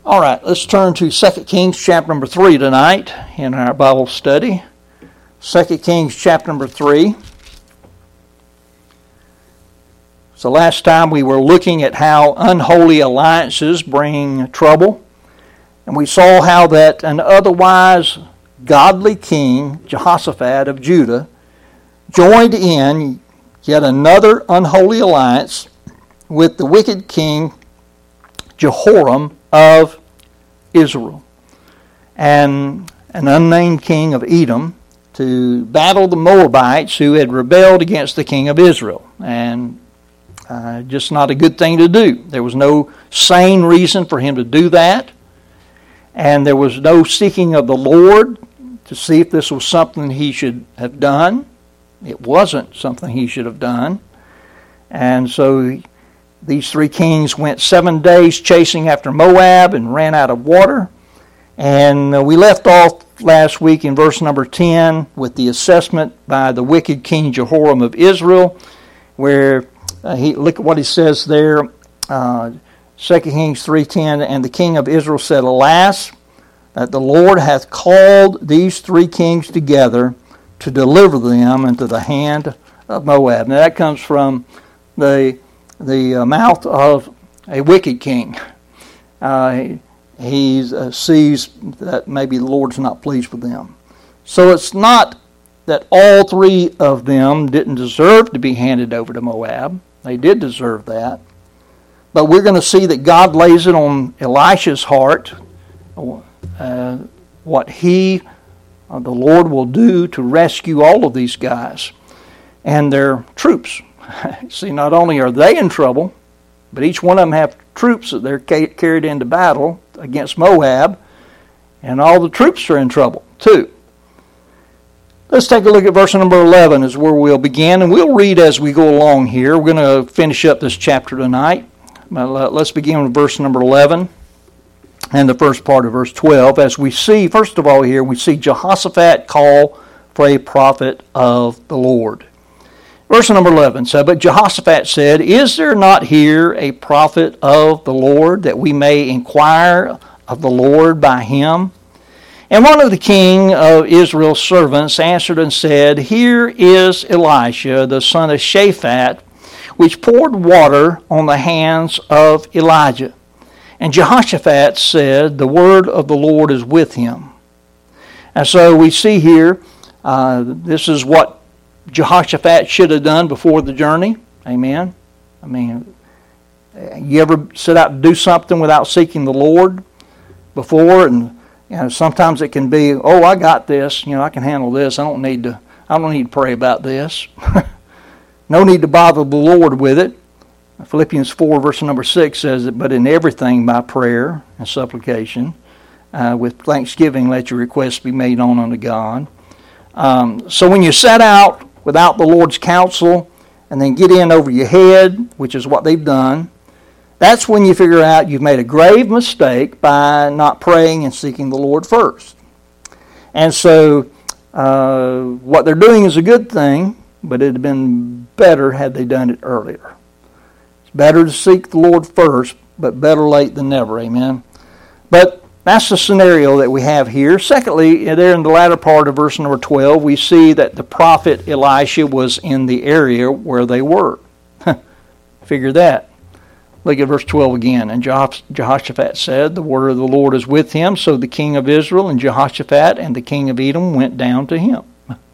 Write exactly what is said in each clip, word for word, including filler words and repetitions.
All right, let's turn to Second Kings chapter number three tonight in our Bible study. Second Kings chapter number three. So last time we were looking at how unholy alliances bring trouble. And we saw how that an otherwise godly king, Jehoshaphat of Judah, joined in yet another unholy alliance with the wicked king Jehoram of Israel, and an unnamed king of Edom, to battle the Moabites who had rebelled against the king of Israel. And uh, just not a good thing to do. There was no sane reason for him to do that. And there was no seeking of the Lord to see if this was something he should have done. It wasn't something he should have done. And so these three kings went seven days chasing after Moab and ran out of water. And uh, we left off last week in verse number ten with the assessment by the wicked king Jehoram of Israel, where uh, he look at what he says there, uh, Second Kings three ten, and the king of Israel said, Alas, that the Lord hath called these three kings together to deliver them into the hand of Moab. Now that comes from the the uh, mouth of a wicked king. Uh, he uh, sees that maybe the Lord's not pleased with them. So it's not that all three of them didn't deserve to be handed over to Moab. They did deserve that. But we're going to see that God lays it on Elisha's heart, uh, what he, uh, the Lord, will do to rescue all of these guys and their troops. See, not only are they in trouble, but each one of them have troops that they're ca- carried into battle against Moab, and all the troops are in trouble too. Let's take a look at verse number eleven is where we'll begin, and we'll read as we go along here. We're going to finish up this chapter tonight. Let's begin with verse number eleven and the first part of verse twelve. As we see, first of all here, we see Jehoshaphat call for a prophet of the Lord. Verse number eleven said, But Jehoshaphat said, Is there not here a prophet of the Lord, that we may inquire of the Lord by him? And one of the king of Israel's servants answered and said, Here is Elisha, the son of Shaphat, which poured water on the hands of Elijah. And Jehoshaphat said, The word of the Lord is with him. And so we see here, uh, this is what Jehoshaphat should have done before the journey. Amen. I mean, you ever set out to do something without seeking the Lord before? And you know, sometimes it can be, oh, I got this. You know, I can handle this. I don't need to. I don't need to pray about this. No need to bother the Lord with it. Philippians four, verse number six says that, But in everything by prayer and supplication, uh, with thanksgiving, let your requests be made known unto God. Um, so when you set out without the Lord's counsel and then get in over your head, which is what they've done, that's when you figure out you've made a grave mistake by not praying and seeking the Lord first. And so uh, what they're doing is a good thing, but it would have been better had they done it earlier. It's better to seek the Lord first, but better late than never, amen? But that's the scenario that we have here. Secondly, there in the latter part of verse number twelve, we see that the prophet Elisha was in the area where they were. Figure that. Look at verse twelve again. And Jehoshaphat said, The word of the Lord is with him. So the king of Israel and Jehoshaphat and the king of Edom went down to him.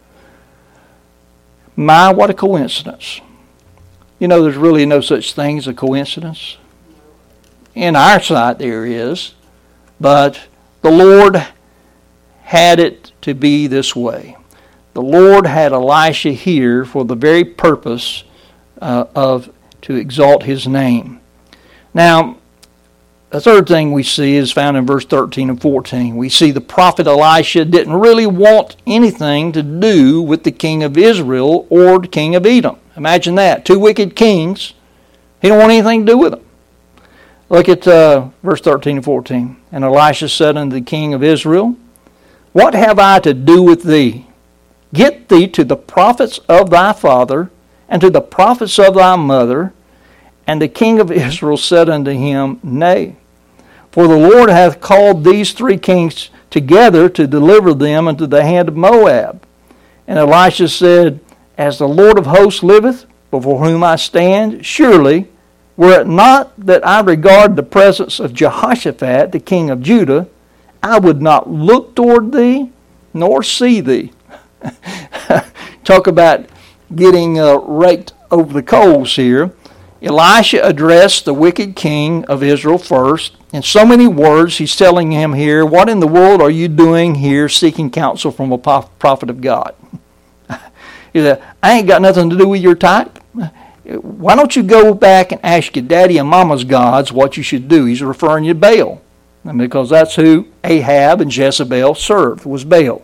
My, what a coincidence. You know, there's really no such thing as a coincidence. In our sight there is. But the Lord had it to be this way. The Lord had Elisha here for the very purpose uh, of to exalt his name. Now, the third thing we see is found in verse thirteen and fourteen. We see the prophet Elisha didn't really want anything to do with the king of Israel or the king of Edom. Imagine that. Two wicked kings. He didn't want anything to do with them. Look at uh, verse thirteen and fourteen. And Elisha said unto the king of Israel, What have I to do with thee? Get thee to the prophets of thy father, and to the prophets of thy mother. And the king of Israel said unto him, Nay, For the Lord hath called these three kings together to deliver them into the hand of Moab. And Elisha said, As the Lord of hosts liveth, before whom I stand, surely, were it not that I regard the presence of Jehoshaphat, the king of Judah, I would not look toward thee, nor see thee. Talk about getting uh, raked over the coals here. Elisha addressed the wicked king of Israel first. In so many words, he's telling him here, what in the world are you doing here seeking counsel from a prophet of God? He said, I ain't got nothing to do with your type. Why don't you go back and ask your daddy and mama's gods what you should do? He's referring you to Baal. And because that's who Ahab and Jezebel served, was Baal.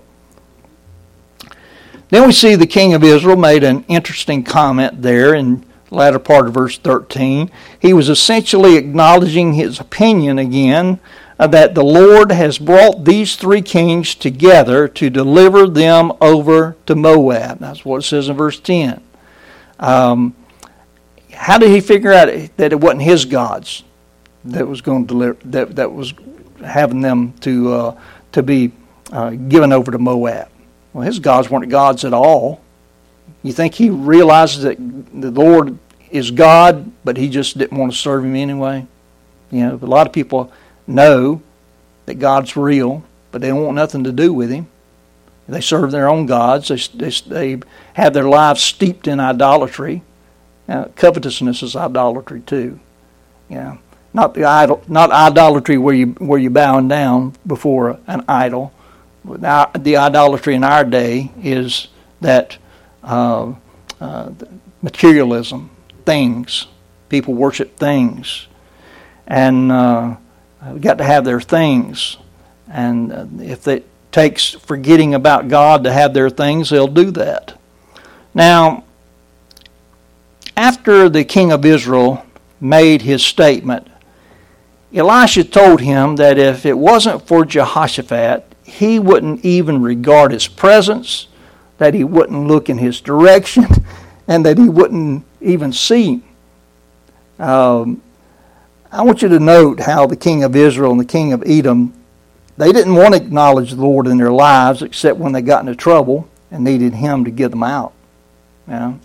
Then we see the king of Israel made an interesting comment there in the latter part of verse thirteen. He was essentially acknowledging his opinion again uh, that the Lord has brought these three kings together to deliver them over to Moab. That's what it says in verse ten. Um, how did he figure out that it wasn't his gods that was going to deliver, that that was having them to uh, to be uh, given over to Moab? Well, his gods weren't gods at all. You think he realizes that the Lord is God, but he just didn't want to serve him anyway? You know, a lot of people know that God's real, but they don't want nothing to do with him. They serve their own gods. They, they, they have their lives steeped in idolatry. Now, covetousness is idolatry too. You know, not the idol, not idolatry where you where you bowing down before an idol. Now, the idolatry in our day is that uh, uh, materialism, things. People worship things, and uh, we got to have their things. And uh, if it takes forgetting about God to have their things, they'll do that. Now, after the king of Israel made his statement, Elisha told him that if it wasn't for Jehoshaphat, he wouldn't even regard his presence, that he wouldn't look in his direction, and that he wouldn't even see him. Um, I want you to note how the king of Israel and the king of Edom, they didn't want to acknowledge the Lord in their lives except when they got into trouble and needed him to get them out. You know?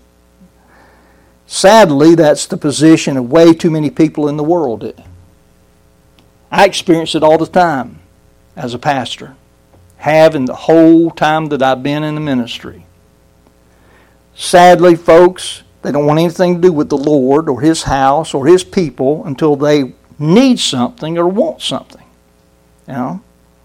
Sadly, that's the position of way too many people in the world. I experience it all the time as a pastor. Have in the whole time that I've been in the ministry. Sadly, folks, they don't want anything to do with the Lord or his house or his people until they need something or want something. You know?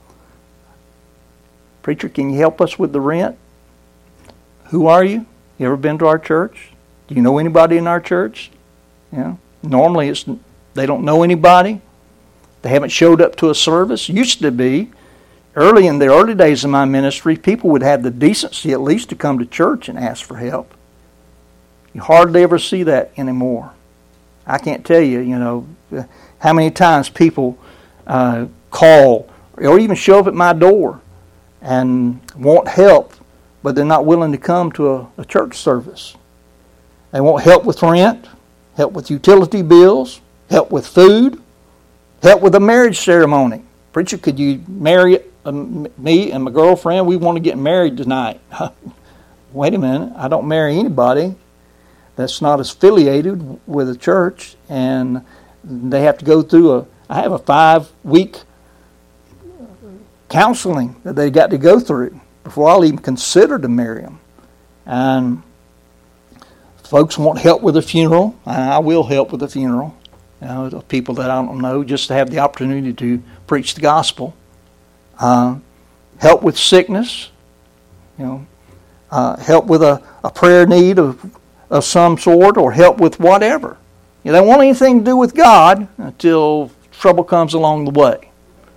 Preacher, can you help us with the rent? Who are you? You ever been to our church? Do you know anybody in our church? You know? Normally it's they don't know anybody. They haven't showed up to a service. Used to be, early in the early days of my ministry, people would have the decency at least to come to church and ask for help. You hardly ever see that anymore. I can't tell you, you know, how many times people uh, call or even show up at my door and want help, but they're not willing to come to a, a church service. They want help with rent, help with utility bills, help with food, help with a marriage ceremony. Preacher, could you marry um, me and my girlfriend? We want to get married tonight. Wait a minute, I don't marry anybody that's not affiliated with a church, and they have to go through a, I have a five-week counseling that they got to go through before I'll even consider to marry them. And folks want help with a funeral. I will help with a funeral. You know, the people that I don't know, just to have the opportunity to preach the gospel. Uh, help with sickness. You know, uh, help with a, a prayer need of of some sort, or help with whatever. You know, they don't want anything to do with God until trouble comes along the way.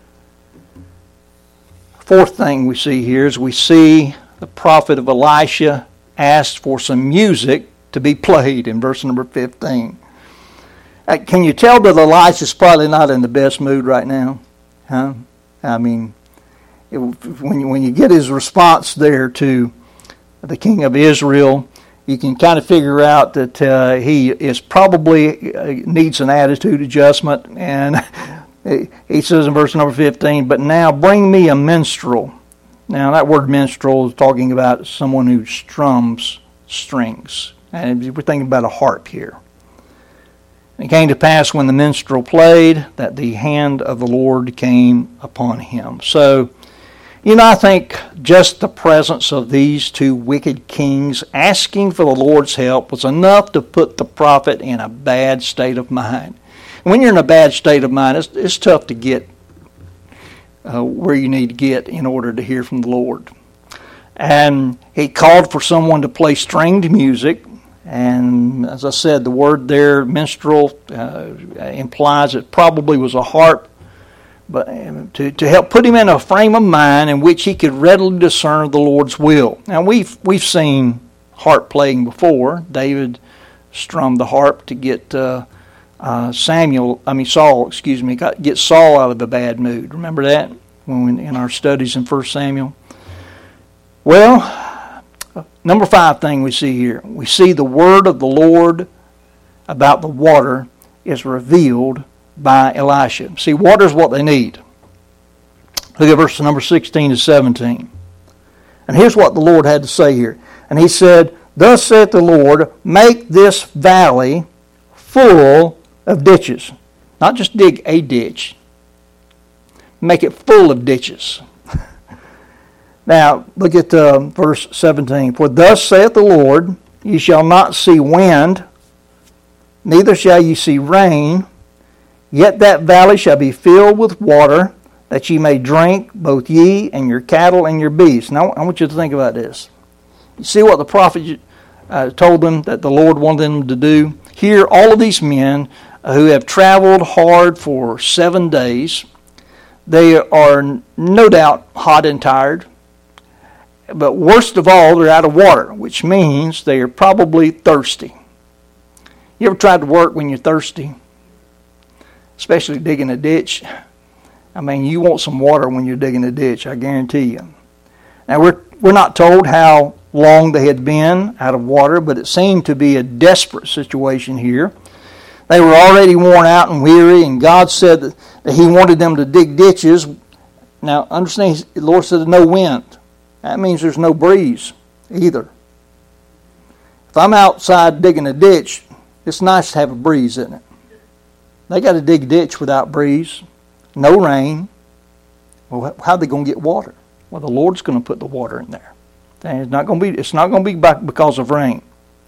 Fourth thing we see here is we see the prophet of Elisha asked for some music to be played in verse number fifteen. Uh, can you tell that Elisha's probably not in the best mood right now? Huh? I mean, it, when you, when you get his response there to the king of Israel, you can kind of figure out that uh, he is probably uh, needs an attitude adjustment, and He says in verse number fifteen, but now bring me a minstrel. Now that word minstrel is talking about someone who strums strings. And we're thinking about a harp here. And it came to pass when the minstrel played that the hand of the Lord came upon him. So, you know, I think just the presence of these two wicked kings asking for the Lord's help was enough to put the prophet in a bad state of mind. And when you're in a bad state of mind, it's, it's tough to get uh, where you need to get in order to hear from the Lord. And he called for someone to play stringed music. And as I said, the word there, minstrel, uh, implies it probably was a harp, but to, to help put him in a frame of mind in which he could readily discern the Lord's will. Now, we've we've seen harp playing before. David strummed the harp to get uh, uh, Samuel, I mean Saul, excuse me, got, get Saul out of a bad mood. Remember that when we, in our studies in First Samuel? Well, number five thing we see here, we see the word of the Lord about the water is revealed by Elisha. See, water is what they need. Look at verse number sixteen to seventeen. And here's what the Lord had to say here. And he said, thus saith the Lord, make this valley full of ditches. Not just dig a ditch. Make it full of ditches. Now, look at uh, verse seventeen. For thus saith the Lord, ye shall not see wind, neither shall ye see rain, yet that valley shall be filled with water, that ye may drink, both ye and your cattle and your beasts. Now, I want you to think about this. You see what the prophet uh, told them that the Lord wanted them to do? Here, all of these men uh, who have traveled hard for seven days, they are no doubt hot and tired. But worst of all, they're out of water, which means they are probably thirsty. You ever tried to work when you're thirsty? Especially digging a ditch. I mean, you want some water when you're digging a ditch, I guarantee you. Now, we're we're not told how long they had been out of water, but it seemed to be a desperate situation here. They were already worn out and weary, and God said that, that He wanted them to dig ditches. Now, understand, the Lord said there's no wind. That means there's no breeze either. If I'm outside digging a ditch, it's nice to have a breeze, isn't it? They got to dig a ditch without breeze, no rain. Well, how are they going to get water? Well, the Lord's going to put the water in there. And it's not going to be. It's not going to be because of rain.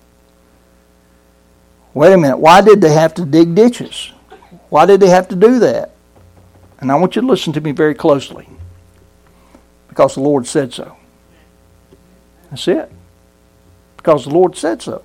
Wait a minute. Why did they have to dig ditches? Why did they have to do that? And I want you to listen to me very closely. Because the Lord said so. That's it. Because the Lord said so.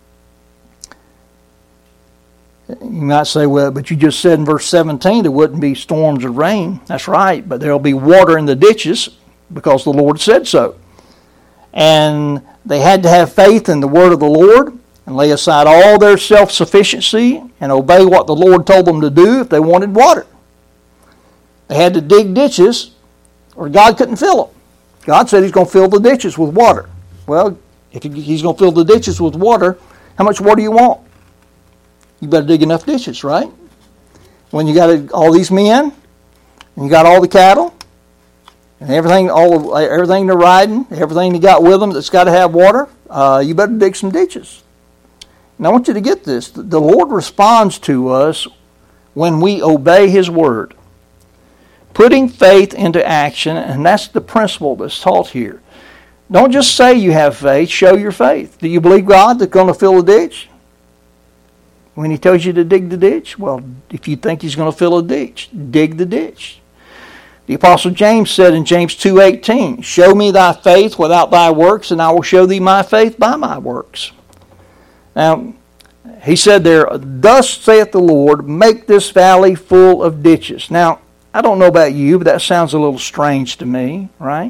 You might say, well, but you just said in verse seventeen there wouldn't be storms of rain. That's right, but there'll be water in the ditches because the Lord said so. And they had to have faith in the word of the Lord and lay aside all their self-sufficiency and obey what the Lord told them to do if they wanted water. They had to dig ditches or God couldn't fill them. God said He's going to fill the ditches with water. Well, if He's going to fill the ditches with water, how much water do you want? You better dig enough ditches, right? When you got all these men, and you got all the cattle, and everything, all of, everything they're riding, everything you got with them that's got to have water, uh, you better dig some ditches. And I want you to get this. The Lord responds to us when we obey His word. Putting faith into action, and that's the principle that's taught here. Don't just say you have faith, show your faith. Do you believe God that's going to fill the ditch? When He tells you to dig the ditch, well, if you think He's going to fill a ditch, dig the ditch. The Apostle James said in James two eighteen, show me thy faith without thy works, and I will show thee my faith by my works. Now, he said there, thus saith the Lord, make this valley full of ditches. Now, I don't know about you, but that sounds a little strange to me, right?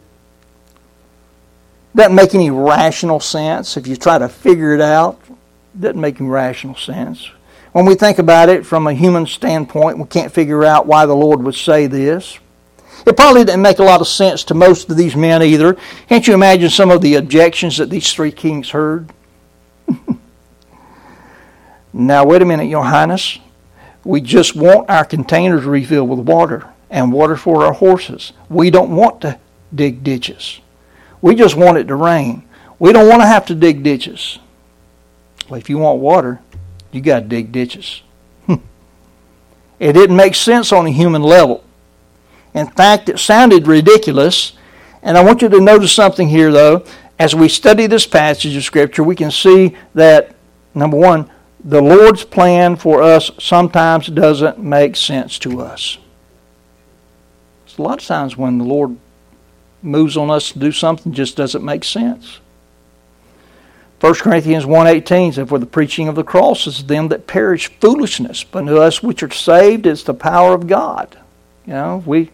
Doesn't make any rational sense. If you try to figure it out, it doesn't make any rational sense. When we think about it from a human standpoint, we can't figure out why the Lord would say this. It probably didn't make a lot of sense to most of these men either. Can't you imagine some of the objections that these three kings heard? Now, wait a minute, Your Highness. We just want our containers refilled with water and water for our horses. We don't want to dig ditches. We just want it to rain. We don't want to have to dig ditches. Well, if you want water, you got to dig ditches. It didn't make sense on a human level. In fact, it sounded ridiculous. And I want you to notice something here, though. As we study this passage of Scripture, we can see that, number one, the Lord's plan for us sometimes doesn't make sense to us. So a lot of times when the Lord moves on us to do something, just doesn't make sense. First Corinthians one eighteen says, for the preaching of the cross is to them that perish foolishness, but to us which are saved it's the power of God. You know, we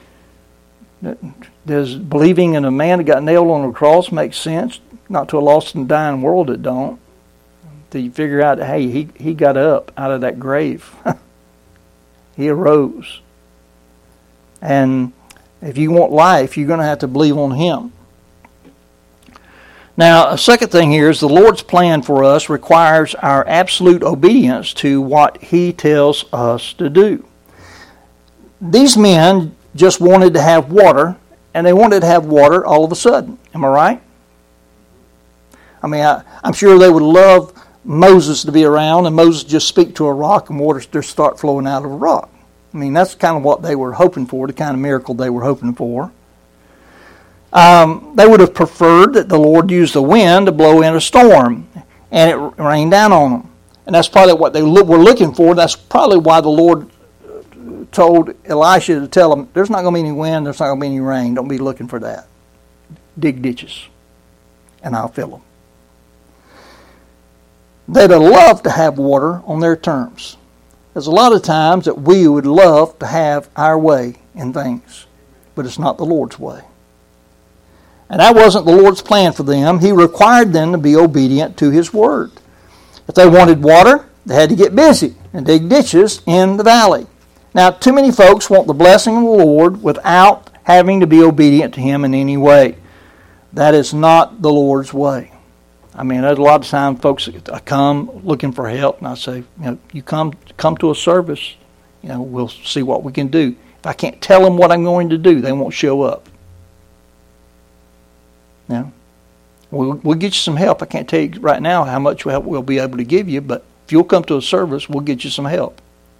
does believing in a man that got nailed on a cross make sense? Not to a lost and dying world it don't. Till you figure out, hey, he, he got up out of that grave. He arose. And if you want life, you're going to have to believe on Him. Now, a second thing here is the Lord's plan for us requires our absolute obedience to what He tells us to do. These men just wanted to have water, and they wanted to have water all of a sudden. Am I right? I mean, I, I'm sure they would love Moses to be around, and Moses just speak to a rock and water just start flowing out of a rock. I mean, that's kind of what they were hoping for, the kind of miracle they were hoping for. Um, they would have preferred that the Lord use the wind to blow in a storm and it rained down on them. And that's probably what they look, were looking for. That's probably why the Lord told Elisha to tell them, there's not going to be any wind, there's not going to be any rain. Don't be looking for that. Dig ditches, and I'll fill them. They'd have loved to have water on their terms. There's a lot of times that we would love to have our way in things, but it's not the Lord's way. And that wasn't the Lord's plan for them. He required them to be obedient to His word. If they wanted water, they had to get busy and dig ditches in the valley. Now, too many folks want the blessing of the Lord without having to be obedient to Him in any way. That is not the Lord's way. I mean, there's a lot of times folks come looking for help, and I say, you know, you come come to a service, you know, we'll see what we can do. If I can't tell them what I'm going to do, they won't show up. Now, we'll, we'll get you some help. I can't tell you right now how much help we'll be able to give you, but if you'll come to a service, we'll get you some help.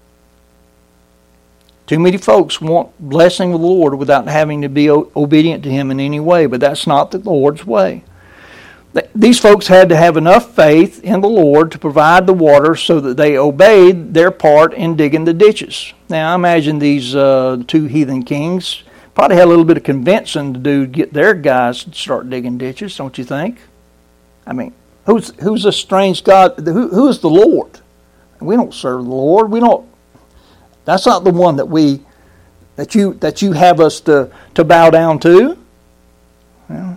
Too many folks want blessing of the Lord without having to be o- obedient to Him in any way, but that's not the Lord's way. These folks had to have enough faith in the Lord to provide the water so that they obeyed their part in digging the ditches. Now, I imagine these uh, two heathen kings probably had a little bit of convincing to do to get their guys to start digging ditches, don't you think? I mean, who's who's a strange God? Who, who is the Lord? We don't serve the Lord. We don't. That's not the one that we that you that you have us to, to bow down to. Well,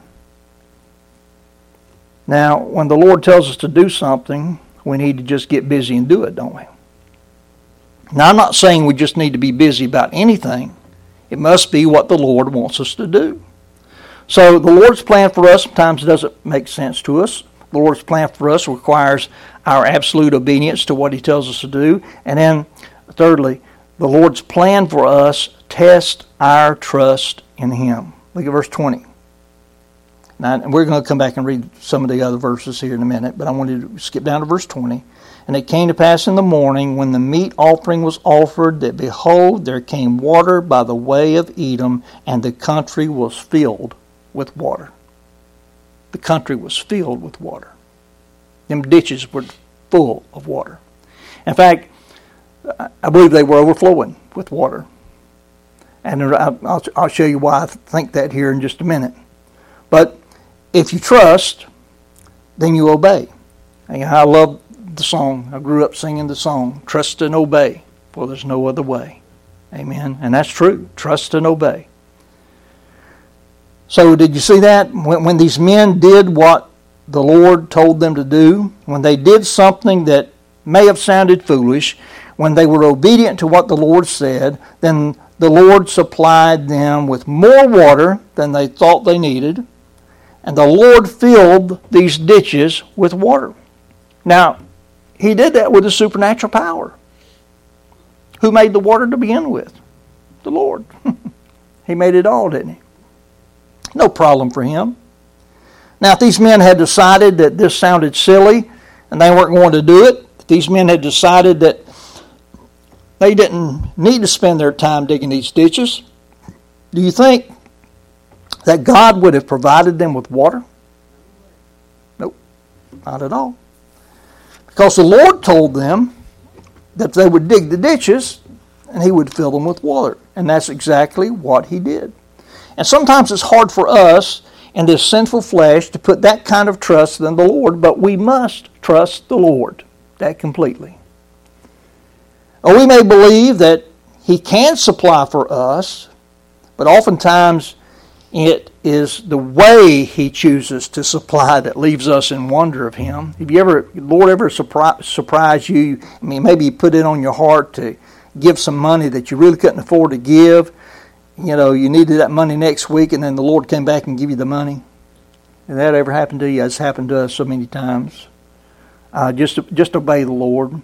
now, when the Lord tells us to do something, we need to just get busy and do it, don't we? Now, I'm not saying we just need to be busy about anything. It must be what the Lord wants us to do. So the Lord's plan for us sometimes doesn't make sense to us. The Lord's plan for us requires our absolute obedience to what He tells us to do. And then, thirdly, the Lord's plan for us tests our trust in Him. Look at verse twenty. Now, we're going to come back and read some of the other verses here in a minute, but I wanted to skip down to verse twenty. And it came to pass in the morning, when the meat offering was offered, that behold, there came water by the way of Edom, and the country was filled with water. The country was filled with water. Them ditches were full of water. In fact, I believe they were overflowing with water. And I'll, I'll show you why I think that here in just a minute. But if you trust, then you obey. And I love the song. I grew up singing the song, trust and obey, for there's no other way. Amen. And that's true. Trust and obey. So did you see that? When, when these men did what the Lord told them to do, when they did something that may have sounded foolish, when they were obedient to what the Lord said, then the Lord supplied them with more water than they thought they needed, and the Lord filled these ditches with water. Now, He did that with His supernatural power. Who made the water to begin with? The Lord. He made it all, didn't he? No problem for him. Now, if these men had decided that this sounded silly and they weren't going to do it, if these men had decided that they didn't need to spend their time digging these ditches, do you think that God would have provided them with water? Nope, not at all. Because the Lord told them that they would dig the ditches and he would fill them with water. And that's exactly what he did. And sometimes it's hard for us in this sinful flesh to put that kind of trust in the Lord, but we must trust the Lord that completely. Or we may believe that he can supply for us, but oftentimes it is the way he chooses to supply that leaves us in wonder of him. Have you ever, Lord ever surprise, surprise you? I mean, maybe you put it on your heart to give some money that you really couldn't afford to give. You know, you needed that money next week, and then the Lord came back and give you the money. Did that ever happen to you? It's happened to us so many times. Uh, just, just obey the Lord.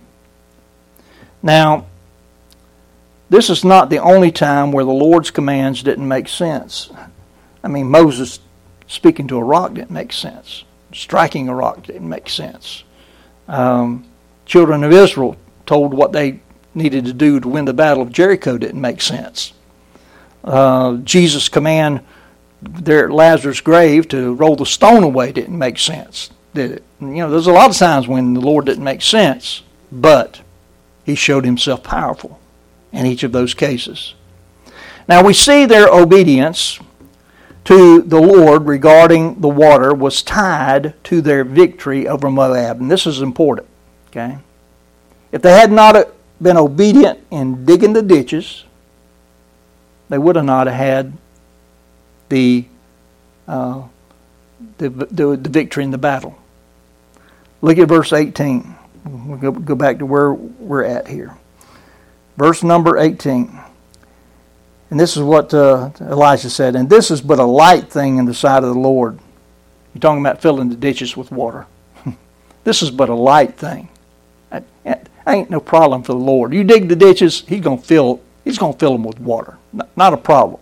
Now, this is not the only time where the Lord's commands didn't make sense. I mean, Moses speaking to a rock didn't make sense. Striking a rock didn't make sense. Um, children of Israel told what they needed to do to win the battle of Jericho didn't make sense. Uh, Jesus' command there at Lazarus' grave to roll the stone away didn't make sense, did it? You know, there's a lot of times when the Lord didn't make sense, but he showed himself powerful in each of those cases. Now we see their obedience to the Lord regarding the water was tied to their victory over Moab. And this is important. Okay? If they had not been obedient in digging the ditches, they would have not had the, uh, the, the, the victory in the battle. Look at verse eighteen. We'll go, go back to where we're at here. Verse number eighteen. And this is what uh, Elijah said, and this is but a light thing in the sight of the Lord. You're talking about filling the ditches with water. This is but a light thing. That ain't no problem for the Lord. You dig the ditches, he's going to fill he's going to fill them with water. Not a problem.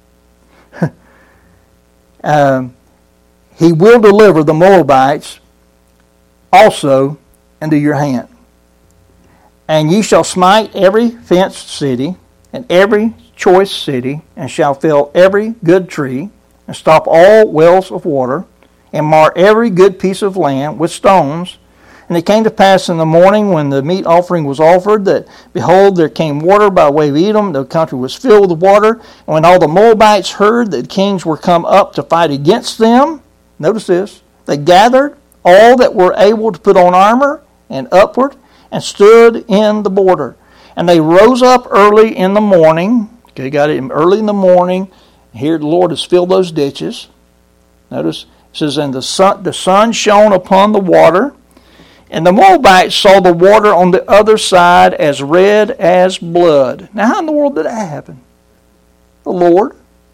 um, he will deliver the Moabites also into your hand. And ye shall smite every fenced city and every choice city, and shall fill every good tree, and stop all wells of water, and mar every good piece of land with stones. And it came to pass in the morning when the meat offering was offered, that, behold, there came water by way of Edom. The country was filled with water. And when all the Moabites heard that the kings were come up to fight against them, notice this, they gathered all that were able to put on armor, and upward, and stood in the border. And they rose up early in the morning. Okay, got it early in the morning. Here the Lord has filled those ditches. Notice it says, and the sun, the sun shone upon the water, and the Moabites saw the water on the other side as red as blood. Now, how in the world did that happen? The Lord.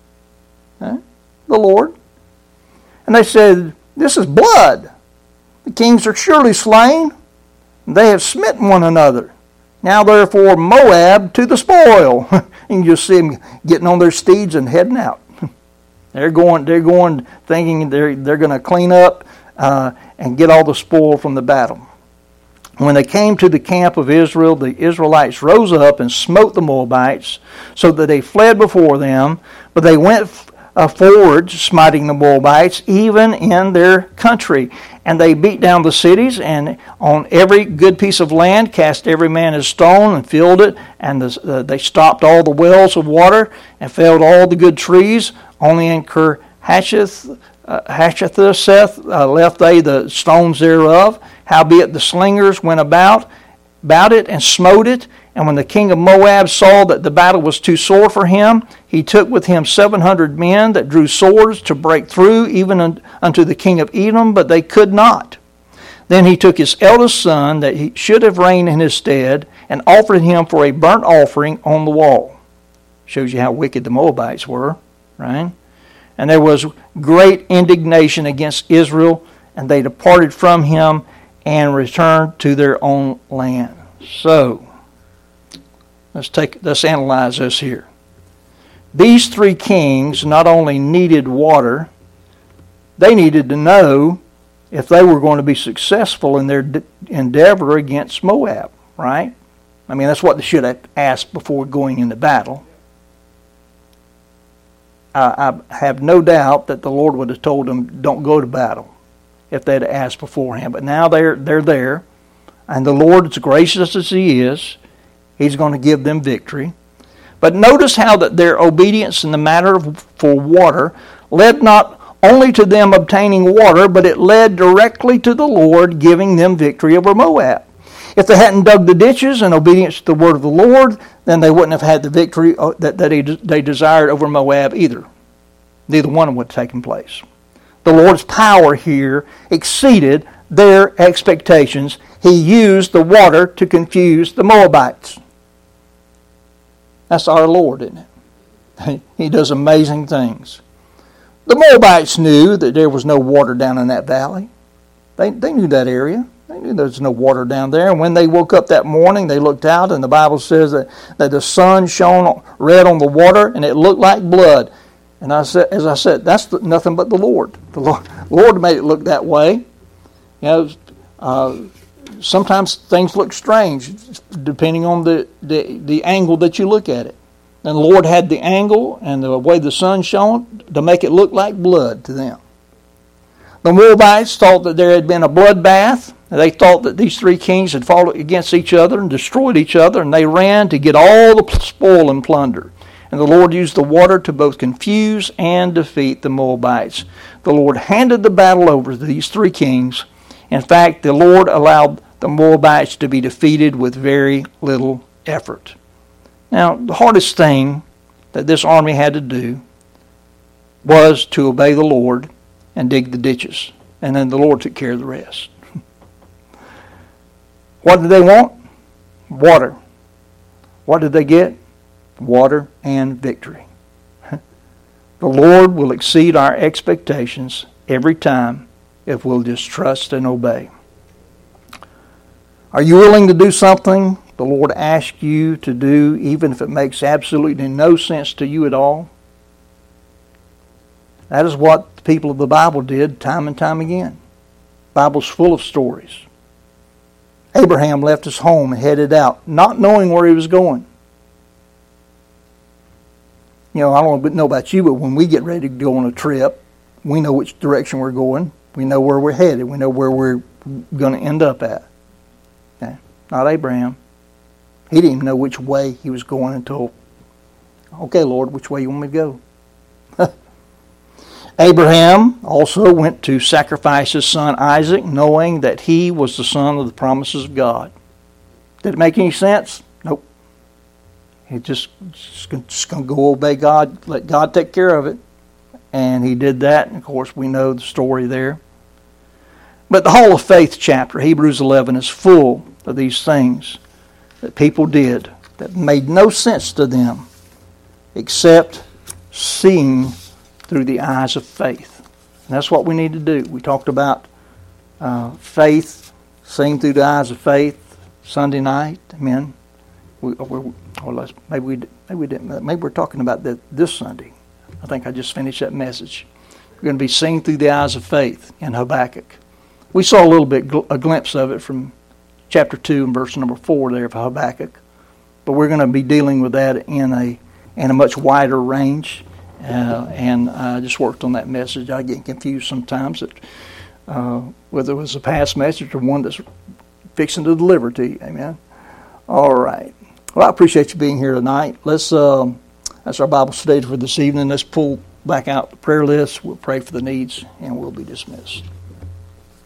Huh? The Lord. And they said, this is blood. The kings are surely slain. They have smitten one another. Now, therefore, Moab to the spoil. You can just see them getting on their steeds and heading out. They're going, they're going, thinking they're they're going to clean up uh, and get all the spoil from the battle. When they came to the camp of Israel, the Israelites rose up and smote the Moabites, so that they fled before them. But they went uh, forward, smiting the Moabites, even in their country. And they beat down the cities, and on every good piece of land cast every man his stone and filled it. And the, uh, they stopped all the wells of water and felled all the good trees. Only in Kirhasheth, uh, Hashetheseth uh, left they the stones thereof. Howbeit the slingers went about, about it and smote it. And when the king of Moab saw that the battle was too sore for him, he took with him seven hundred men that drew swords to break through even unto the king of Edom, but they could not. Then he took his eldest son that he should have reigned in his stead, and offered him for a burnt offering on the wall. Shows you how wicked the Moabites were, right? And there was great indignation against Israel, and they departed from him and returned to their own land. So, Let's take let's analyze this here. These three kings not only needed water, they needed to know if they were going to be successful in their de- endeavor against Moab, right? I mean, that's what they should have asked before going into battle. I, I have no doubt that the Lord would have told them, don't go to battle, if they'd asked beforehand. But now they're they're there, and the Lord, as gracious as He is, He's going to give them victory. But notice how that their obedience in the matter of, for water led not only to them obtaining water, but it led directly to the Lord giving them victory over Moab. If they hadn't dug the ditches in obedience to the word of the Lord, then they wouldn't have had the victory that, that they desired over Moab either. Neither one would have taken place. The Lord's power here exceeded their expectations. He used the water to confuse the Moabites. That's our Lord, isn't it? He does amazing things. The Moabites knew that there was no water down in that valley. They, they knew that area. They knew there was no water down there. And when they woke up that morning, they looked out, and the Bible says that, that the sun shone red on the water, and it looked like blood. And I said, as I said, that's the, nothing but the Lord. The Lord, Lord made it look that way. You know, uh, sometimes things look strange depending on the, the, the angle that you look at it. And the Lord had the angle and the way the sun shone to make it look like blood to them. The Moabites thought that there had been a bloodbath. They thought that these three kings had fought against each other and destroyed each other, and they ran to get all the spoil and plunder. And the Lord used the water to both confuse and defeat the Moabites. The Lord handed the battle over to these three kings. In fact, the Lord allowed the Moabites to be defeated with very little effort. Now, the hardest thing that this army had to do was to obey the Lord and dig the ditches. And then the Lord took care of the rest. What did they want? Water. What did they get? Water and victory. The Lord will exceed our expectations every time if we'll just trust and obey. Are you willing to do something the Lord asks you to do, even if it makes absolutely no sense to you at all? That is what the people of the Bible did time and time again. The Bible's full of stories. Abraham left his home and headed out, not knowing where he was going. You know, I don't know about you, but when we get ready to go on a trip, we know which direction we're going. We know where we're headed. We know where we're going to end up at. Okay? Not Abraham. He didn't even know which way he was going until, okay, Lord, which way you want me to go? Abraham also went to sacrifice his son Isaac, knowing that he was the son of the promises of God. Did it make any sense? Nope. He just, just, just going to go obey God, let God take care of it. And he did that, and of course we know the story there. But the Hall of Faith chapter, Hebrews eleven, is full of these things that people did that made no sense to them except seeing through the eyes of faith. And that's what we need to do. We talked about uh, faith, seeing through the eyes of faith Sunday night. Amen. We, we, well, maybe we maybe we didn't. Maybe we're talking about that this Sunday. I think I just finished that message. We're going to be seeing through the eyes of faith in Habakkuk. We saw a little bit, a glimpse of it from chapter two and verse number four there of Habakkuk. But we're going to be dealing with that in a in a much wider range. Uh, and I just worked on that message. I get confused sometimes that, uh, whether it was a past message or one that's fixing to deliver to you. Amen. All right. Well, I appreciate you being here tonight. Let's. Uh, that's our Bible study for this evening. Let's pull back out the prayer list. We'll pray for the needs, and we'll be dismissed.